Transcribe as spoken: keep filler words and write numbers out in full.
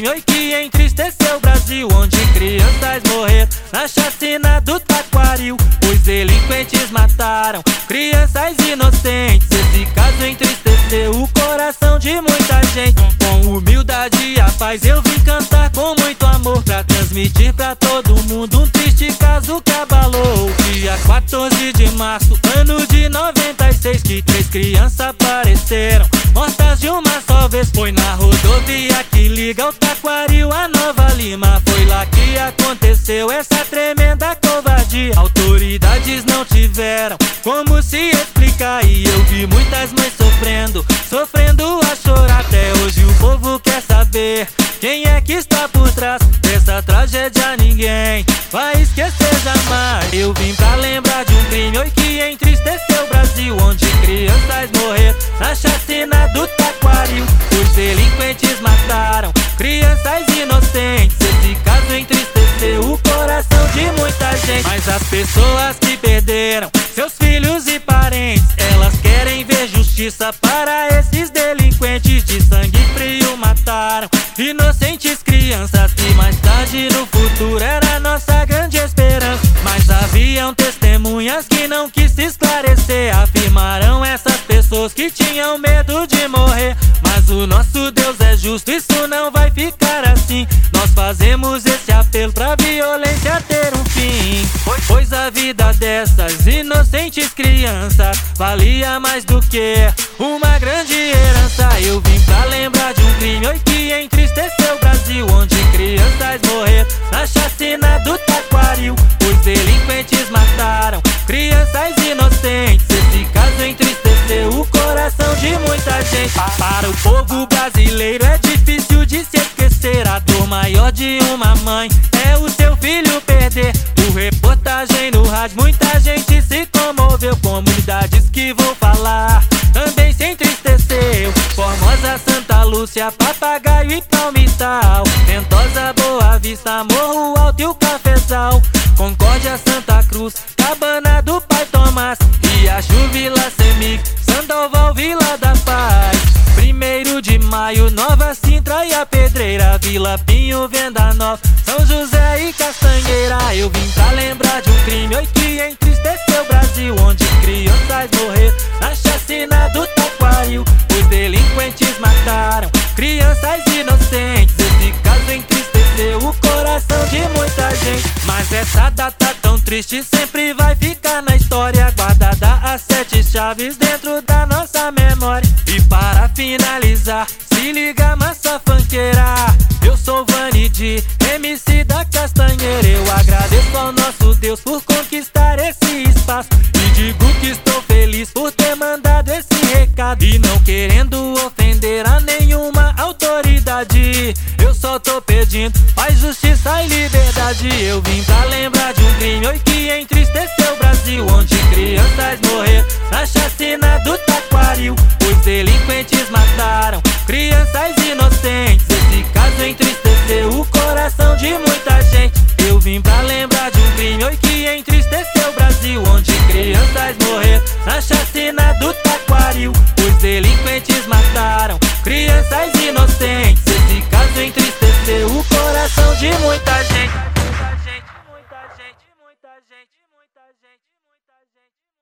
crime oi, que entristeceu o Brasil, onde crianças morreram na chacina do Taquaril. Os delinquentes mataram crianças inocentes. Esse caso entristeceu o coração de muita gente. Com humildade e a paz eu vim cantar com muito amor, pra transmitir pra todo mundo um triste caso que abalou. Dia quatorze de março, ano de noventa e seis, que três crianças apareceram mortas de uma só vez. Foi na rodovia que liga o Taquaril a Nova Lima. Foi lá que aconteceu essa tremenda covardia. Autoridades não tiveram como se explicar, e eu vi muitas mães sofrendo, sofrendo a chorar. Até hoje o povo quer saber quem é que está por trás dessa tragédia. Ninguém vai esquecer jamais. Eu vim pra lembrar de um crime oi, que entristeceu o Brasil, onde crianças morreram na chacina do Taquaril. Os delinquentes mataram crianças inocentes. Esse caso entristeceu o coração de muita gente. Mas as pessoas que perderam seus filhos e parentes, elas querem ver justiça para esses delinquentes. De sangue frio mataram inocentes crianças, que mais tarde no futuro era nossa grande esperança. Mas haviam testemunhas que não quis se esclarecer. Afirmaram essas pessoas que tinham medo de morrer. Mas o nosso Deus é justo, isso não vai ficar assim. Nós fazemos esse apelo pra violência ter um fim. Pois a vida dessas inocentes crianças valia mais do que uma grande herança. Eu vim pra lembrar de um crime oi, que entristeceu o Brasil, onde crianças morreram na chacina do Taquaril. Os delinquentes mataram crianças inocentes. Esse caso entristeceu o coração de muita gente. Para o povo brasileiro é difícil de se esquecer. A dor maior de uma mãe é o seu filho perder. Por reportagem no rádio muita gente se comoveu. Comunidades que vou falar também se entristeceu. Formosa, Santa Lúcia, Papagaio e Palmital, Ventosa, Boa Vista, Morro Alto e o Cafezal, Concórdia, Santa Cruz, Cabana do Pai Tomás, Riacho, Vila Semic, Sandoval, Vila da Paz. Primeiro de maio, Nova Sintra e a Pedreira, Vila Pinho, Venda Nova, São José e Castanheira. Eu vim pra lembrar de um crime oi, que entristeceu o Brasil, onde crianças morreram na chacina do Taquaril. Os delinquentes mataram crianças inocentes. Esse caso entristeceu o coração de muita gente. Mas essa data tão triste sempre vai ficar na história, guardada as sete chaves dentro da nossa memória. E para finalizar, se liga massa funkeira, eu sou Vanidi, M C da Castanheira. Eu agradeço ao nosso Deus por conquistar esse espaço, e digo que estou feliz por ter mandado esse recado. E não querendo ofender a nenhuma autoridade, eu só tô pedindo paz, justiça e liberdade. Eu vim pra lembrar de um crime oi, que entristeceu o Brasil, onde crianças morreram na chacina do Taquaril. Os delinquentes mataram crianças inocentes. Esse caso entristeceu o coração de muita gente. Eu vim pra lembrar de um crime oi, que entristeceu o Brasil, onde crianças morreram na chacina do Taquaril. Os delinquentes mataram crianças inocentes. Esse caso entristeceu o coração de muita gente. Muita gente, muita gente, muita gente, muita gente, muita gente.